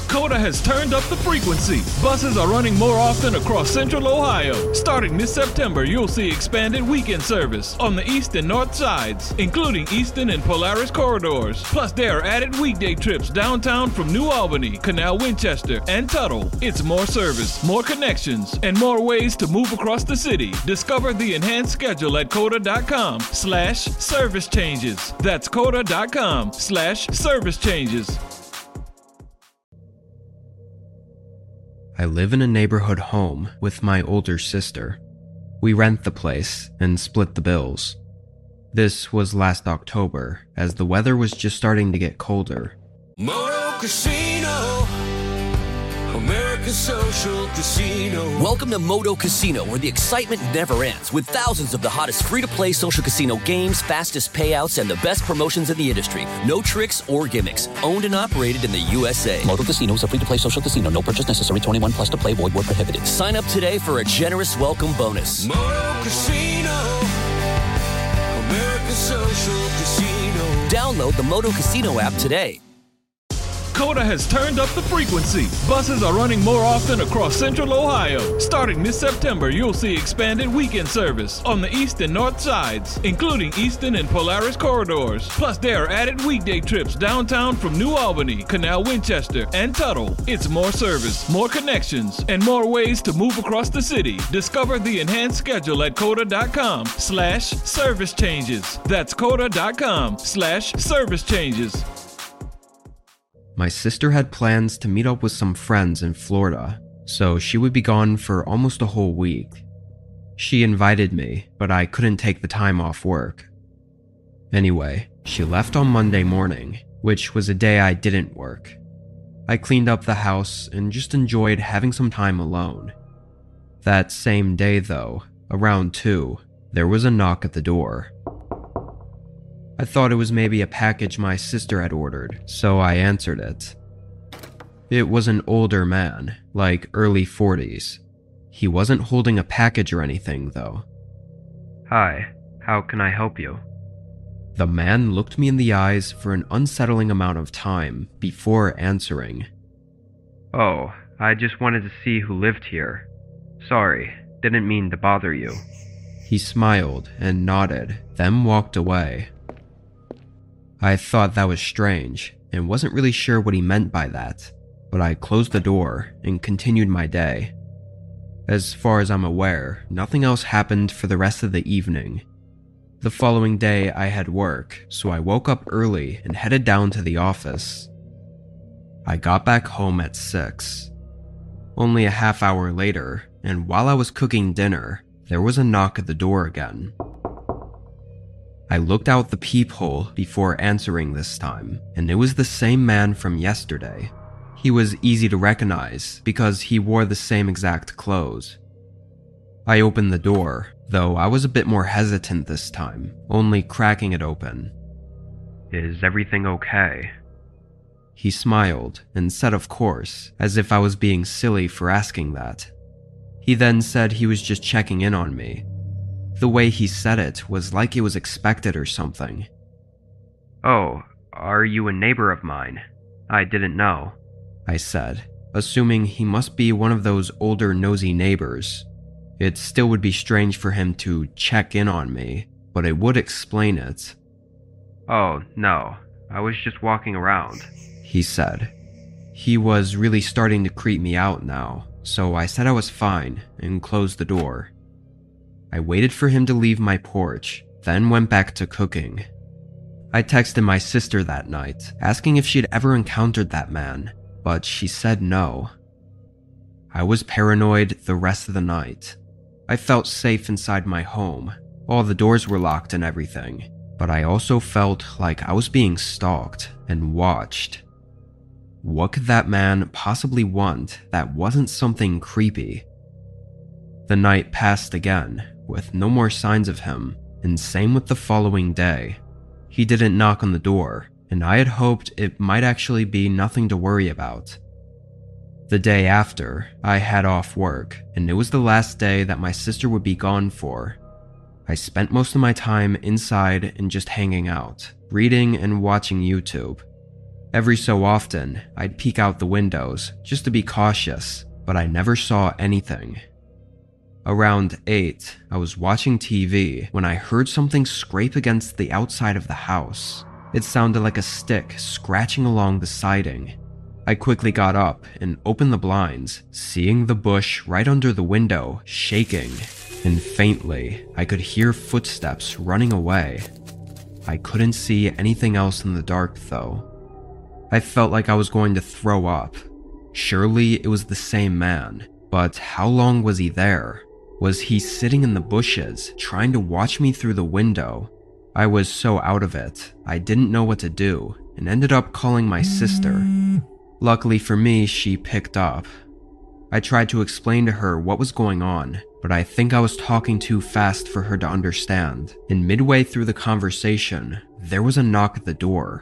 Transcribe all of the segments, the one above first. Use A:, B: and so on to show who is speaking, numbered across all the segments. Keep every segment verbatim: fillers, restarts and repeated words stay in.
A: Coda has turned up the frequency. Buses are running more often across Central Ohio. Starting this September, you'll see expanded weekend service on the east and north sides, including Easton and Polaris corridors. Plus, there are added weekday trips downtown from New Albany, Canal Winchester, and Tuttle. It's more service, more connections, and more ways to move across the city. Discover the enhanced schedule at coda.com slash service changes. That's coda.com slash service changes.
B: I live in a neighborhood home with my older sister. We rent the place and split the bills. This was last October, as the weather was just starting to get colder.
C: Moto Casino, America's social casino.
D: Welcome to Moto Casino, where the excitement never ends, with thousands of the hottest free-to-play social casino games, fastest payouts, and the best promotions in the industry. No tricks or gimmicks. Owned and operated in the U S A.
E: Moto Casino is a free-to-play social casino. No purchase necessary. twenty-one plus to play. Void where prohibited.
D: Sign up today for a generous welcome bonus.
C: Moto Casino, America's social casino.
D: Download the Moto Casino app today.
A: Coda has turned up the frequency. Buses are running more often across Central Ohio. Starting this September, you'll see expanded weekend service on the east and north sides, including Easton and Polaris corridors. Plus, there are added weekday trips downtown from New Albany, Canal Winchester, and Tuttle. It's more service, more connections, and more ways to move across the city. Discover the enhanced schedule at coda.com slash service changes. That's coda.com slash service changes.
B: My sister had plans to meet up with some friends in Florida, so she would be gone for almost a whole week. She invited me, but I couldn't take the time off work. Anyway, she left on Monday morning, which was a day I didn't work. I cleaned up the house and just enjoyed having some time alone. That same day though, around two, there was a knock at the door. I thought it was maybe a package my sister had ordered, so I answered it. It was an older man, like early forties. He wasn't holding a package or anything, though. "Hi, how can I help you?" The man looked me in the eyes for an unsettling amount of time before answering. "Oh, I just wanted to see who lived here. Sorry, didn't mean to bother you." He smiled and nodded, then walked away. I thought that was strange, and wasn't really sure what he meant by that, but I closed the door and continued my day. As far as I'm aware, nothing else happened for the rest of the evening. The following day I had work, so I woke up early and headed down to the office. I got back home at six. Only a half hour later, and while I was cooking dinner, there was a knock at the door again. I looked out the peephole before answering this time, and it was the same man from yesterday. He was easy to recognize because he wore the same exact clothes. I opened the door, though I was a bit more hesitant this time, only cracking it open. "Is everything okay?" He smiled and said of course, as if I was being silly for asking that. He then said he was just checking in on me. The way he said it was like it was expected or something. "Oh, are you a neighbor of mine? I didn't know," I said, assuming he must be one of those older nosy neighbors. It still would be strange for him to check in on me, but it would explain it. "Oh, no, I was just walking around," he said. He was really starting to creep me out now, so I said I was fine and closed the door. I waited for him to leave my porch, then went back to cooking. I texted my sister that night, asking if she'd ever encountered that man, but she said no. I was paranoid the rest of the night. I felt safe inside my home. All the doors were locked and everything, but I also felt like I was being stalked and watched. What could that man possibly want that wasn't something creepy? The night passed again, with no more signs of him, and same with the following day. He didn't knock on the door, and I had hoped it might actually be nothing to worry about. The day after, I had off work, and it was the last day that my sister would be gone for. I spent most of my time inside and just hanging out, reading and watching YouTube. Every so often, I'd peek out the windows just to be cautious, but I never saw anything. Around eight, I was watching T V when I heard something scrape against the outside of the house. It sounded like a stick scratching along the siding. I quickly got up and opened the blinds, seeing the bush right under the window shaking, and faintly, I could hear footsteps running away. I couldn't see anything else in the dark though. I felt like I was going to throw up. Surely it was the same man, but how long was he there? Was he sitting in the bushes, trying to watch me through the window? I was so out of it, I didn't know what to do, and ended up calling my sister. Luckily for me, she picked up. I tried to explain to her what was going on, but I think I was talking too fast for her to understand, and midway through the conversation, there was a knock at the door.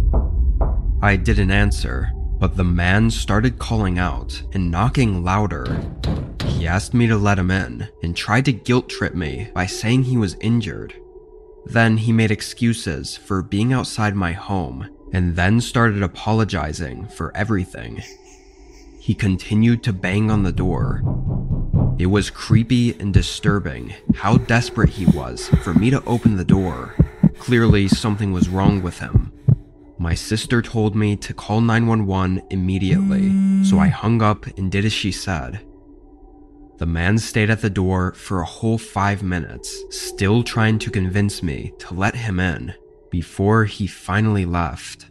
B: I didn't answer, but the man started calling out and knocking louder. He asked me to let him in and tried to guilt trip me by saying he was injured. Then he made excuses for being outside my home and then started apologizing for everything. He continued to bang on the door. It was creepy and disturbing how desperate he was for me to open the door. Clearly something was wrong with him. My sister told me to call nine one one immediately, so I hung up and did as she said. The man stayed at the door for a whole five minutes, still trying to convince me to let him in, before he finally left.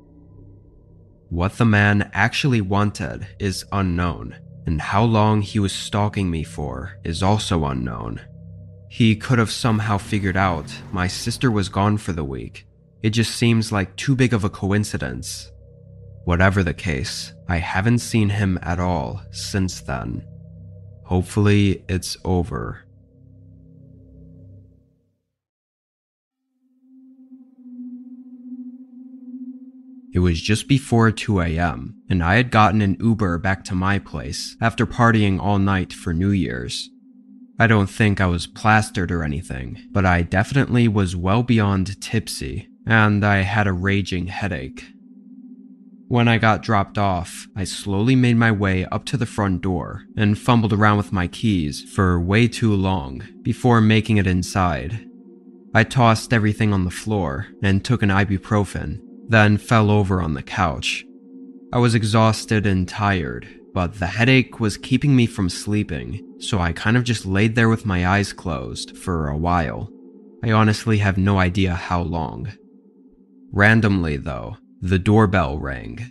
B: What the man actually wanted is unknown, and how long he was stalking me for is also unknown. He could have somehow figured out my sister was gone for the week. It just seems like too big of a coincidence. Whatever the case, I haven't seen him at all since then. Hopefully, it's over. It was just before two a.m., and I had gotten an Uber back to my place after partying all night for New Year's. I don't think I was plastered or anything, but I definitely was well beyond tipsy, and I had a raging headache. When I got dropped off, I slowly made my way up to the front door and fumbled around with my keys for way too long before making it inside. I tossed everything on the floor and took an ibuprofen, then fell over on the couch. I was exhausted and tired, but the headache was keeping me from sleeping, so I kind of just laid there with my eyes closed for a while. I honestly have no idea how long. Randomly, though, the doorbell rang.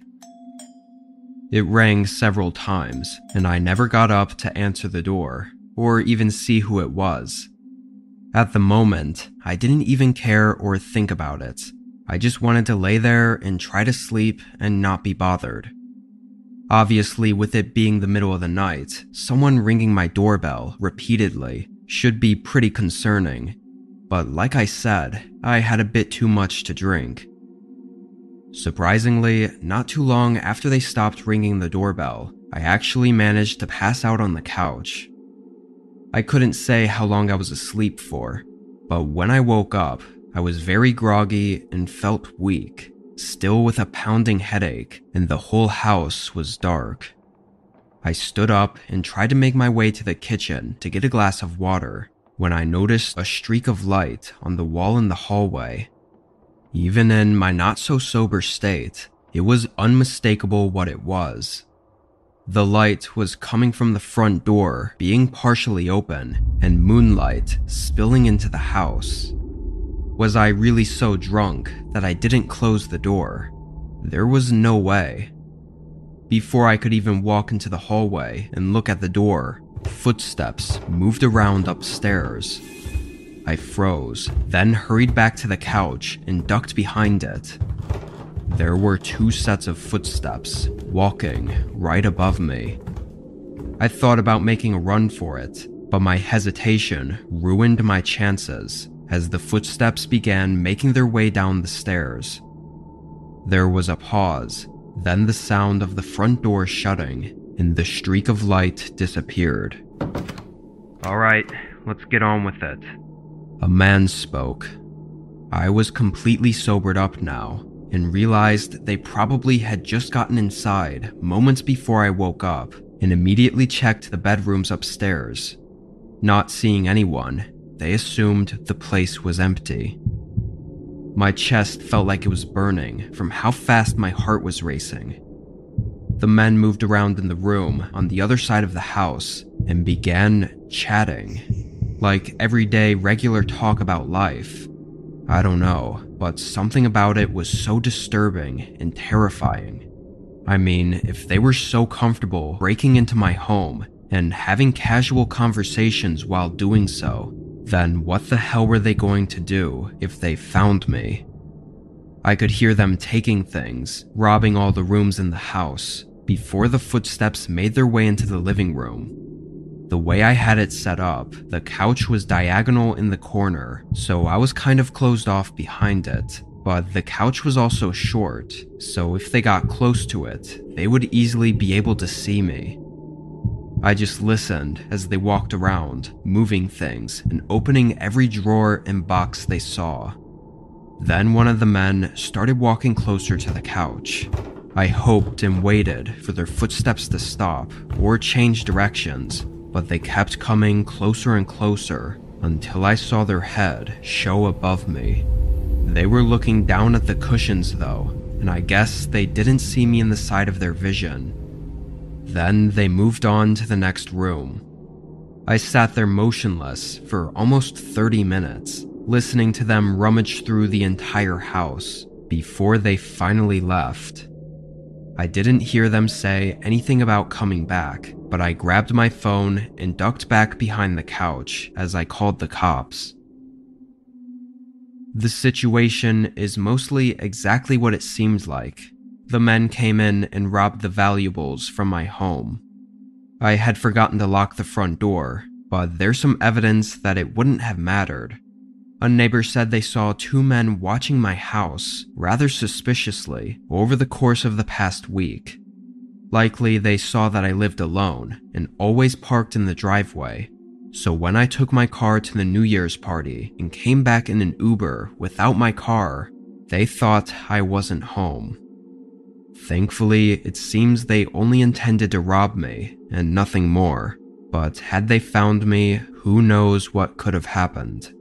B: It rang several times, and I never got up to answer the door, or even see who it was. At the moment, I didn't even care or think about it. I just wanted to lay there and try to sleep and not be bothered. Obviously, with it being the middle of the night, someone ringing my doorbell repeatedly should be pretty concerning. But like I said, I had a bit too much to drink. Surprisingly, not too long after they stopped ringing the doorbell, I actually managed to pass out on the couch. I couldn't say how long I was asleep for, but when I woke up, I was very groggy and felt weak, still with a pounding headache, and the whole house was dark. I stood up and tried to make my way to the kitchen to get a glass of water, when I noticed a streak of light on the wall in the hallway. Even in my not-so-sober state, it was unmistakable what it was. The light was coming from the front door being partially open and moonlight spilling into the house. Was I really so drunk that I didn't close the door? There was no way. Before I could even walk into the hallway and look at the door, footsteps moved around upstairs. I froze, then hurried back to the couch and ducked behind it. There were two sets of footsteps walking right above me. I thought about making a run for it, but my hesitation ruined my chances as the footsteps began making their way down the stairs. There was a pause, then the sound of the front door shutting, and the streak of light disappeared. "All right, let's get on with it." A man spoke. I was completely sobered up now, and realized they probably had just gotten inside moments before I woke up and immediately checked the bedrooms upstairs. Not seeing anyone, they assumed the place was empty. My chest felt like it was burning from how fast my heart was racing. The men moved around in the room on the other side of the house and began chatting, like everyday regular talk about life. I don't know, but something about it was so disturbing and terrifying. I mean, if they were so comfortable breaking into my home and having casual conversations while doing so, then what the hell were they going to do if they found me? I could hear them taking things, robbing all the rooms in the house, before the footsteps made their way into the living room. The way I had it set up, the couch was diagonal in the corner, so I was kind of closed off behind it, but the couch was also short, so if they got close to it, they would easily be able to see me. I just listened as they walked around, moving things and opening every drawer and box they saw. Then one of the men started walking closer to the couch. I hoped and waited for their footsteps to stop or change directions, but they kept coming closer and closer until I saw their head show above me. They were looking down at the cushions though, and I guess they didn't see me in the side of their vision. Then they moved on to the next room. I sat there motionless for almost thirty minutes, listening to them rummage through the entire house before they finally left. I didn't hear them say anything about coming back, but I grabbed my phone and ducked back behind the couch as I called the cops. The situation is mostly exactly what it seemed like. The men came in and robbed the valuables from my home. I had forgotten to lock the front door, but there's some evidence that it wouldn't have mattered. A neighbor said they saw two men watching my house rather suspiciously over the course of the past week. Likely they saw that I lived alone and always parked in the driveway, so when I took my car to the New Year's party and came back in an Uber without my car, they thought I wasn't home. Thankfully, it seems they only intended to rob me and nothing more, but had they found me, who knows what could have happened.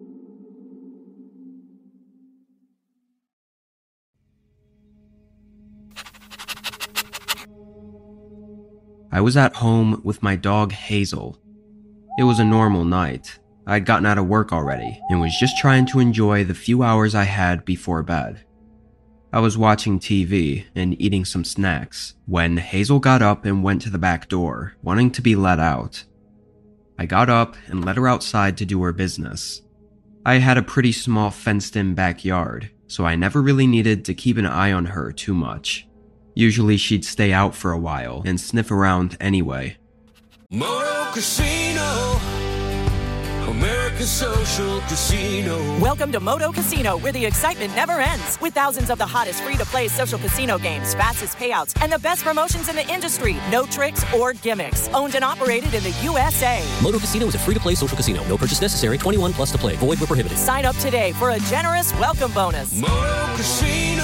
B: I was at home with my dog Hazel. It was a normal night. I'd gotten out of work already and was just trying to enjoy the few hours I had before bed. I was watching T V and eating some snacks when Hazel got up and went to the back door, wanting to be let out. I got up and let her outside to do her business. I had a pretty small fenced-in backyard, so I never really needed to keep an eye on her too much. Usually she'd stay out for a while and sniff around anyway.
C: Moto Casino, America's social casino.
F: Welcome to Moto Casino, where the excitement never ends. With thousands of the hottest free-to-play social casino games, fastest payouts, and the best promotions in the industry. No tricks or gimmicks. Owned and operated in the U S A.
E: Moto Casino is a free-to-play social casino. No purchase necessary. twenty-one plus to play. Void where prohibited.
F: Sign up today for a generous welcome bonus.
C: Moto Casino,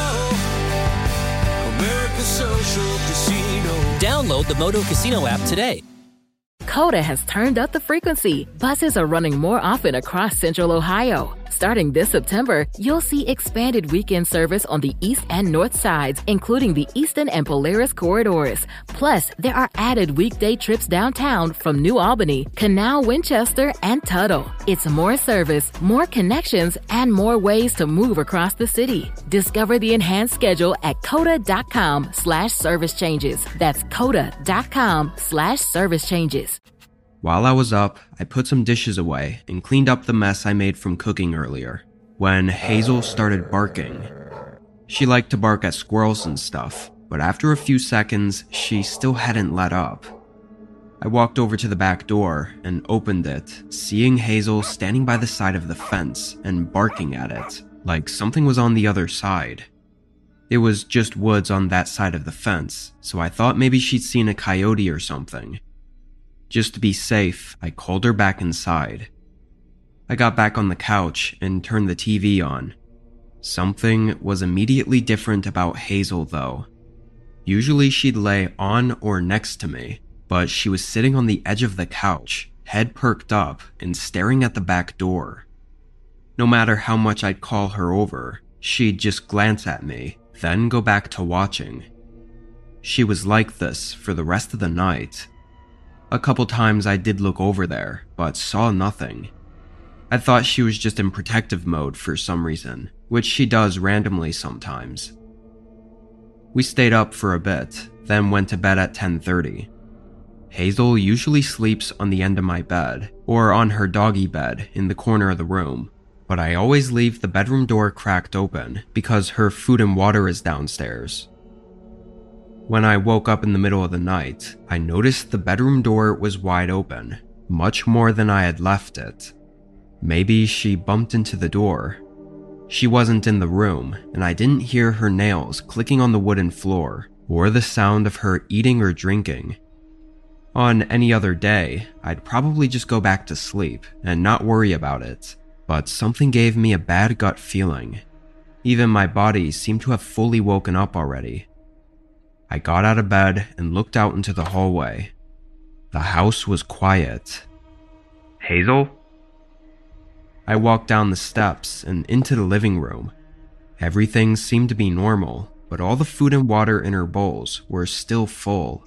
C: America's social casino.
E: Download the Moto Casino app today.
G: Coda has turned up the frequency. Buses are running more often across Central Ohio. Starting this September, you'll see expanded weekend service on the east and north sides, including the Eastern and Polaris corridors. Plus, there are added weekday trips downtown from New Albany, Canal, Winchester, and Tuttle. It's more service, more connections, and more ways to move across the city. Discover the enhanced schedule at coda.com slash service changes. That's coda.com slash service changes.
B: While I was up, I put some dishes away and cleaned up the mess I made from cooking earlier, when Hazel started barking. She liked to bark at squirrels and stuff, but after a few seconds, she still hadn't let up. I walked over to the back door and opened it, seeing Hazel standing by the side of the fence and barking at it, like something was on the other side. It was just woods on that side of the fence, so I thought maybe she'd seen a coyote or something. Just to be safe, I called her back inside. I got back on the couch and turned the T V on. Something was immediately different about Hazel, though. Usually she'd lay on or next to me, but she was sitting on the edge of the couch, head perked up and staring at the back door. No matter how much I'd call her over, she'd just glance at me, then go back to watching. She was like this for the rest of the night. A couple times I did look over there, but saw nothing. I thought she was just in protective mode for some reason, which she does randomly sometimes. We stayed up for a bit, then went to bed at ten thirty. Hazel usually sleeps on the end of my bed, or on her doggy bed in the corner of the room, but I always leave the bedroom door cracked open because her food and water is downstairs. When I woke up in the middle of the night, I noticed the bedroom door was wide open, much more than I had left it. Maybe she bumped into the door. She wasn't in the room, and I didn't hear her nails clicking on the wooden floor, or the sound of her eating or drinking. On any other day, I'd probably just go back to sleep and not worry about it, but something gave me a bad gut feeling. Even my body seemed to have fully woken up already. I got out of bed and looked out into the hallway. The house was quiet. Hazel? I walked down the steps and into the living room. Everything seemed to be normal, but all the food and water in her bowls were still full.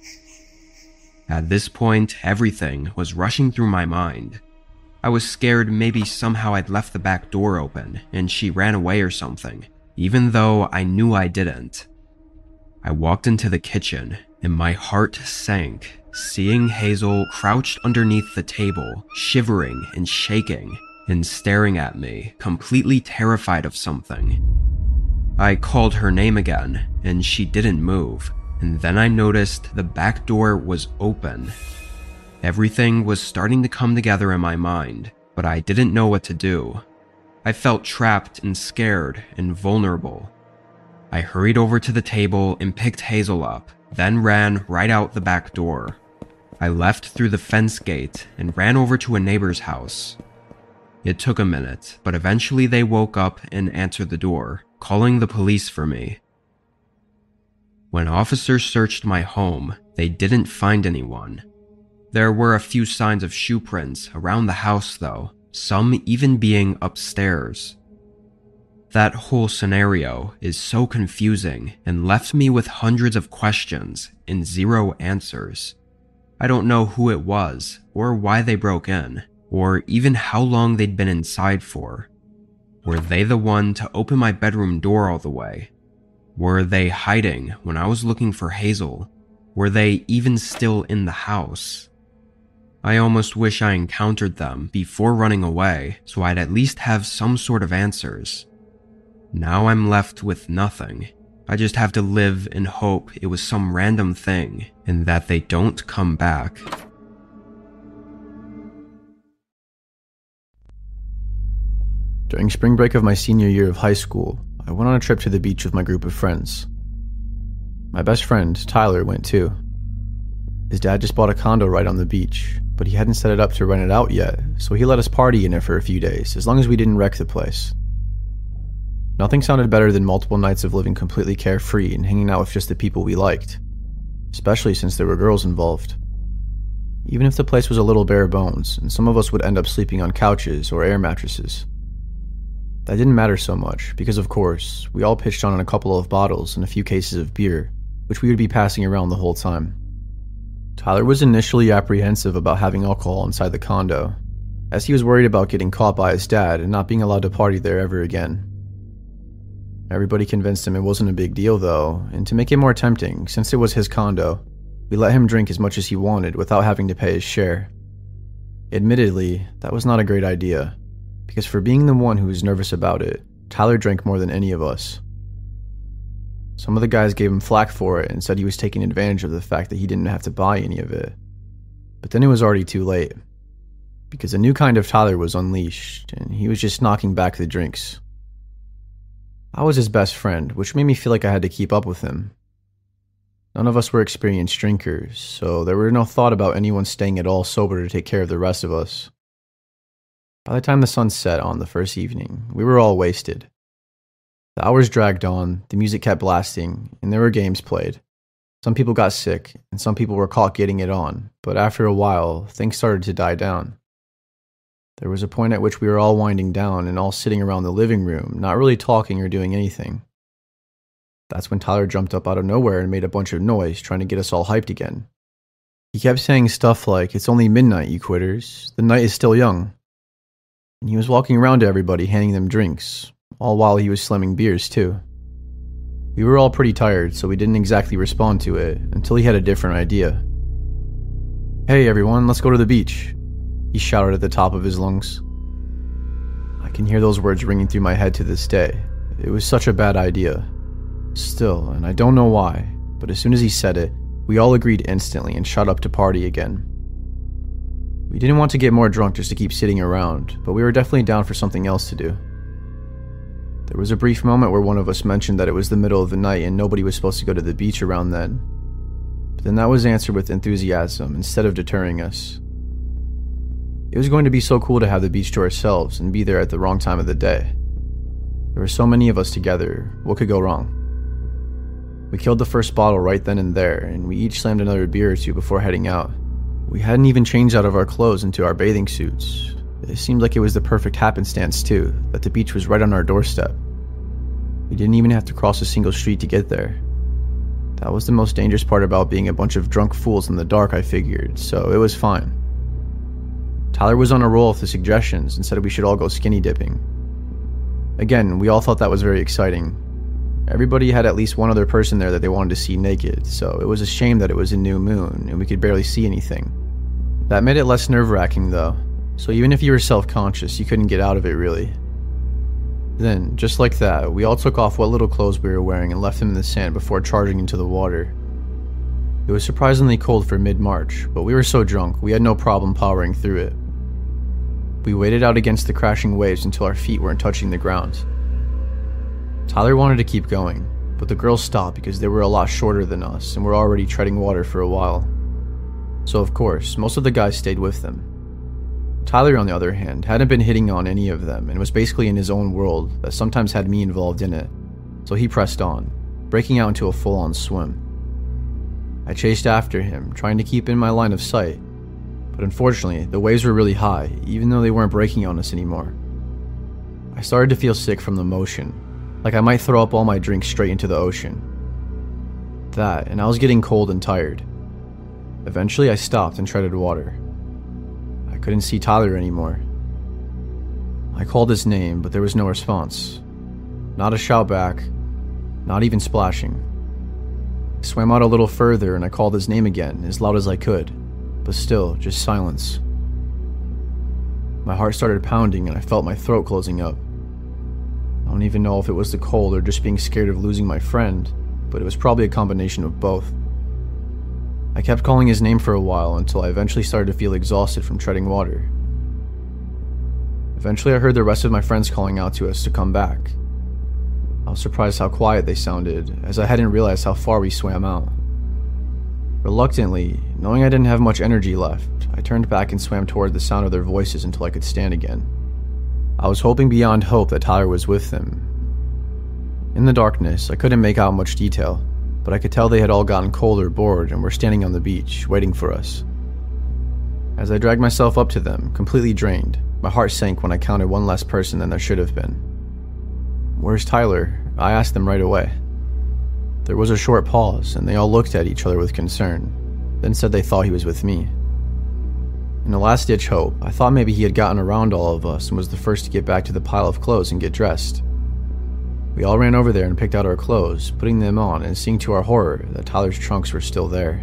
B: At this point, everything was rushing through my mind. I was scared maybe somehow I'd left the back door open and she ran away or something, even though I knew I didn't. I walked into the kitchen and my heart sank, seeing Hazel crouched underneath the table, shivering and shaking, and staring at me, completely terrified of something. I called her name again, and she didn't move, and then I noticed the back door was open. Everything was starting to come together in my mind, but I didn't know what to do. I felt trapped and scared and vulnerable. I hurried over to the table and picked Hazel up, then ran right out the back door. I left through the fence gate and ran over to a neighbor's house. It took a minute, but eventually they woke up and answered the door, calling the police for me. When officers searched my home, they didn't find anyone. There were a few signs of shoe prints around the house though, some even being upstairs. That whole scenario is so confusing and left me with hundreds of questions and zero answers. I don't know who it was, or why they broke in, or even how long they'd been inside for. Were they the one to open my bedroom door all the way? Were they hiding when I was looking for Hazel? Were they even still in the house? I almost wish I encountered them before running away so I'd at least have some sort of answers. Now I'm left with nothing. I just have to live and hope it was some random thing and that they don't come back.
H: During spring break of my senior year of high school, I went on a trip to the beach with my group of friends. My best friend, Tyler, went too. His dad just bought a condo right on the beach, but he hadn't set it up to rent it out yet, so he let us party in it for a few days, as long as we didn't wreck the place. Nothing sounded better than multiple nights of living completely carefree and hanging out with just the people we liked, especially since there were girls involved. Even if the place was a little bare bones, and some of us would end up sleeping on couches or air mattresses. That didn't matter so much, because of course, we all pitched on a couple of bottles and a few cases of beer, which we would be passing around the whole time. Tyler was initially apprehensive about having alcohol inside the condo, as he was worried about getting caught by his dad and not being allowed to party there ever again. Everybody convinced him it wasn't a big deal though, and to make it more tempting, since it was his condo, we let him drink as much as he wanted without having to pay his share. Admittedly, that was not a great idea, because for being the one who was nervous about it, Tyler drank more than any of us. Some of the guys gave him flack for it and said he was taking advantage of the fact that he didn't have to buy any of it. But then it was already too late, because a new kind of Tyler was unleashed, and he was just knocking back the drinks. I was his best friend, which made me feel like I had to keep up with him. None of us were experienced drinkers, so there were no thought about anyone staying at all sober to take care of the rest of us. By the time the sun set on the first evening, we were all wasted. The hours dragged on, the music kept blasting, and there were games played. Some people got sick, and some people were caught getting it on, but after a while, things started to die down. There was a point at which we were all winding down and all sitting around the living room, not really talking or doing anything. That's when Tyler jumped up out of nowhere and made a bunch of noise, trying to get us all hyped again. He kept saying stuff like, "It's only midnight, you quitters. The night is still young." And he was walking around to everybody, handing them drinks, all while he was slamming beers too. We were all pretty tired, so we didn't exactly respond to it, until he had a different idea. "Hey everyone, let's go to the beach," he shouted at the top of his lungs. I can hear those words ringing through my head to this day. It was such a bad idea. Still, and I don't know why, but as soon as he said it, we all agreed instantly and shot up to party again. We didn't want to get more drunk just to keep sitting around, but we were definitely down for something else to do. There was a brief moment where one of us mentioned that it was the middle of the night and nobody was supposed to go to the beach around then. But then that was answered with enthusiasm instead of deterring us. It was going to be so cool to have the beach to ourselves and be there at the wrong time of the day. There were so many of us together, what could go wrong? We killed the first bottle right then and there, and we each slammed another beer or two before heading out. We hadn't even changed out of our clothes into our bathing suits. It seemed like it was the perfect happenstance too, that the beach was right on our doorstep. We didn't even have to cross a single street to get there. That was the most dangerous part about being a bunch of drunk fools in the dark, I figured, so it was fine. Tyler was on a roll with the suggestions and said we should all go skinny dipping. Again, we all thought that was very exciting. Everybody had at least one other person there that they wanted to see naked, so it was a shame that it was a new moon and we could barely see anything. That made it less nerve-wracking though, so even if you were self-conscious, you couldn't get out of it really. Then, just like that, we all took off what little clothes we were wearing and left them in the sand before charging into the water. It was surprisingly cold for mid-March, but we were so drunk, we had no problem powering through it. We waited out against the crashing waves until our feet weren't touching the ground. Tyler wanted to keep going, but the girls stopped because they were a lot shorter than us and were already treading water for a while. So of course, most of the guys stayed with them. Tyler, on the other hand, hadn't been hitting on any of them and was basically in his own world that sometimes had me involved in it, so he pressed on, breaking out into a full-on swim. I chased after him, trying to keep in my line of sight, but unfortunately, the waves were really high, even though they weren't breaking on us anymore. I started to feel sick from the motion, like I might throw up all my drinks straight into the ocean. That, and I was getting cold and tired. Eventually I stopped and treaded water. I couldn't see Tyler anymore. I called his name, but there was no response. Not a shout back, not even splashing. I swam out a little further and I called his name again, as loud as I could, but still, just silence. My heart started pounding and I felt my throat closing up. I don't even know if it was the cold or just being scared of losing my friend, but it was probably a combination of both. I kept calling his name for a while until I eventually started to feel exhausted from treading water. Eventually I heard the rest of my friends calling out to us to come back. I was surprised how quiet they sounded, as I hadn't realized how far we swam out. Reluctantly, knowing I didn't have much energy left, I turned back and swam toward the sound of their voices until I could stand again. I was hoping beyond hope that Tyler was with them. In the darkness, I couldn't make out much detail, but I could tell they had all gotten cold or bored and were standing on the beach, waiting for us. As I dragged myself up to them, completely drained, my heart sank when I counted one less person than there should have been. "Where's Tyler?" I asked them right away. There was a short pause, and they all looked at each other with concern, then said they thought he was with me. In a last-ditch hope, I thought maybe he had gotten around all of us and was the first to get back to the pile of clothes and get dressed. We all ran over there and picked out our clothes, putting them on and seeing to our horror that Tyler's trunks were still there.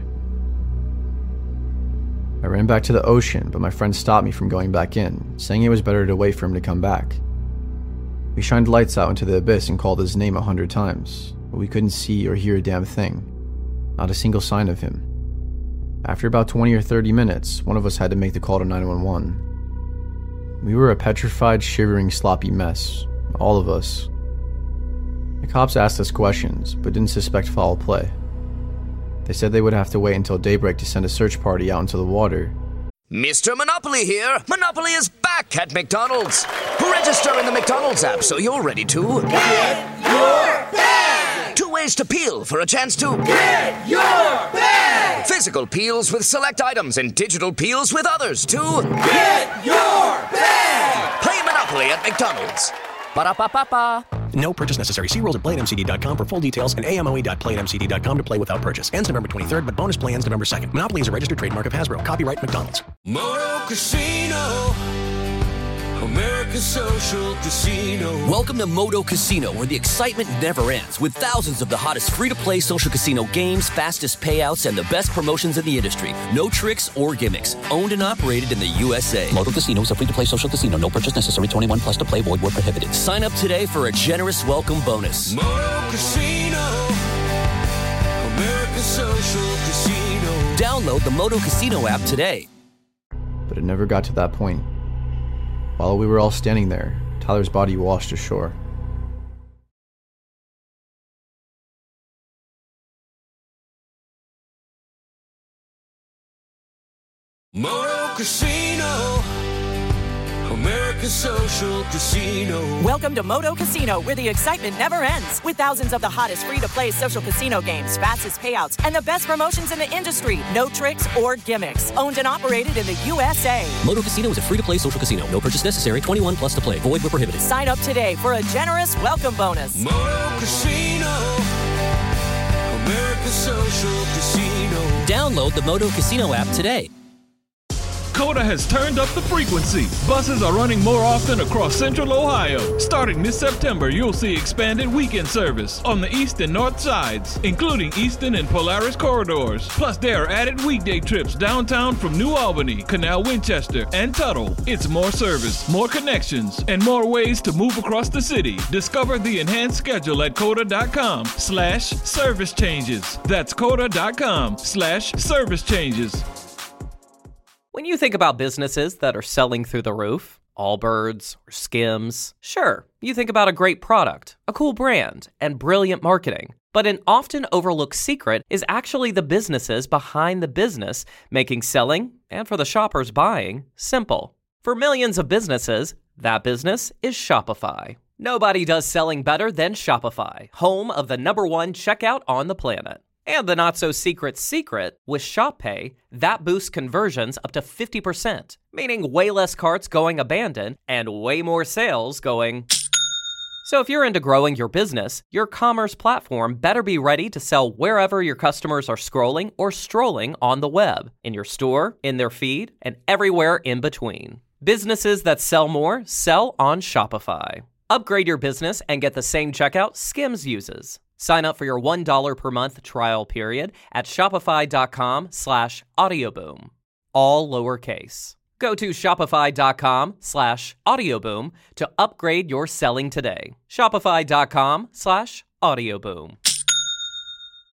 H: I ran back to the ocean, but my friend stopped me from going back in, saying it was better to wait for him to come back. We shined lights out into the abyss and called his name a hundred times, but we couldn't see or hear a damn thing. Not a single sign of him. After about twenty or thirty minutes, one of us had to make the call to nine one one. We were a petrified, shivering, sloppy mess. All of us. The cops asked us questions, but didn't suspect foul play. They said they would have to wait until daybreak to send a search party out into the water.
C: Mister Monopoly here. Monopoly is back at McDonald's.
I: Register in the McDonald's app so you're ready to get your bag. Two ways to peel for a chance to get your bag. Physical peels with select items and digital peels with others to get your bag. Play Monopoly at McDonald's.
E: Ba-da-ba-ba-ba.
J: No purchase necessary. See rules at play at m c d dot com for full details and a m o e dot play at m c d dot com to play without purchase. Ends November twenty-third, but bonus play ends November second. Monopoly is a registered trademark of Hasbro. Copyright McDonald's.
C: Moto Casino, America's Social Casino.
D: Welcome to Moto Casino, where the excitement never ends, with thousands of the hottest free-to-play social casino games, fastest payouts, and the best promotions in the industry. No tricks or gimmicks. Owned and operated in the U S A.
E: Moto Casino is a free-to-play social casino. No purchase necessary. twenty-one plus to play. Void where prohibited.
D: Sign up today for a generous welcome bonus.
C: Moto Casino, America's Social Casino.
D: Download the Moto Casino app today.
H: But it never got to that point. While we were all standing there, Tyler's body washed ashore.
C: Moto Casino, America's Social Casino.
F: Welcome to Moto Casino, where the excitement never ends. With thousands of the hottest free-to-play social casino games, fastest payouts, and the best promotions in the industry. No tricks or gimmicks. Owned and operated in the U S A.
E: Moto Casino is a free-to-play social casino. No purchase necessary. twenty-one plus to play. Void where prohibited.
F: Sign up today for a generous welcome bonus.
C: Moto Casino, America's Social Casino.
D: Download the Moto Casino app today.
A: COTA has turned up the frequency. Buses are running more often across Central Ohio. Starting this September, you'll see expanded weekend service on the east and north sides, including Eastern and Polaris corridors. Plus, there are added weekday trips downtown from New Albany, Canal Winchester, and Tuttle. It's more service, more connections, and more ways to move across the city. Discover the enhanced schedule at COTA.com slash service changes. That's COTA.com slash service changes.
K: When you think about businesses that are selling through the roof, Allbirds or Skims, sure, you think about a great product, a cool brand, and brilliant marketing. But an often overlooked secret is actually the businesses behind the business, making selling, and for the shoppers buying, simple. For millions of businesses, that business is Shopify. Nobody does selling better than Shopify, home of the number one checkout on the planet. And the not-so-secret secret, with Shop Pay, that boosts conversions up to fifty percent, meaning way less carts going abandoned and way more sales going... So if you're into growing your business, your commerce platform better be ready to sell wherever your customers are scrolling or strolling on the web, in your store, in their feed, and everywhere in between. Businesses that sell more sell on Shopify. Upgrade your business and get the same checkout Skims uses. Sign up for your one dollar per month trial period at shopify.com slash audioboom. All lowercase. Go to shopify.com slash audioboom to upgrade your selling today. Shopify.com slash audioboom.